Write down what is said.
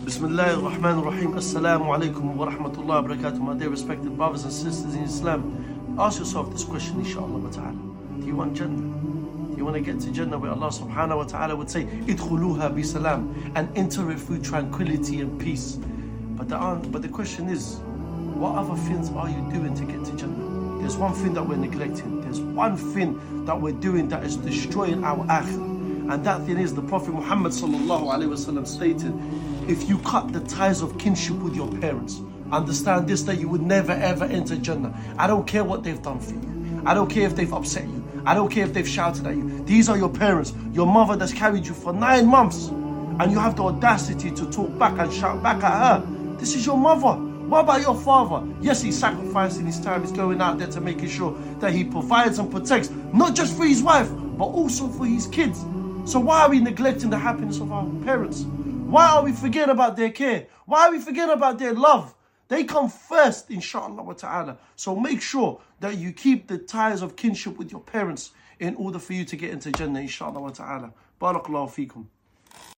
Bismillah ar-Rahman ar-Rahim. Assalamu alaikum wa rahmatullahi wa barakatuh. My dear respected brothers and sisters in Islam, ask yourself this question, inshallah wa ta'ala. Do you want Jannah? Do you want to get to Jannah where Allah subhanahu wa ta'ala would say, Idkhuluha bi salam, and enter it through tranquility and peace? But the question is, what other things are you doing to get to Jannah? There's one thing that we're neglecting. There's one thing that we're doing that is destroying our akhirah. And that thing is, the Prophet Muhammad sallallahu alaihi wasallam stated, if you cut the ties of kinship with your parents, understand this, that you would never ever enter Jannah. I don't care what they've done for you. I don't care if they've upset you. I don't care if they've shouted at you. These are your parents, your mother that's carried you for 9 months, and you have the audacity to talk back and shout back at her. This is your mother. What about your father? Yes, he's sacrificing his time. He's going out there to making sure that he provides and protects, not just for his wife, but also for his kids. So why are we neglecting the happiness of our parents? Why are we forgetting about their care? Why are we forgetting about their love? They come first, inshallah wa ta'ala. So make sure that you keep the ties of kinship with your parents in order for you to get into Jannah, inshallah wa ta'ala. Barakallahu feekum.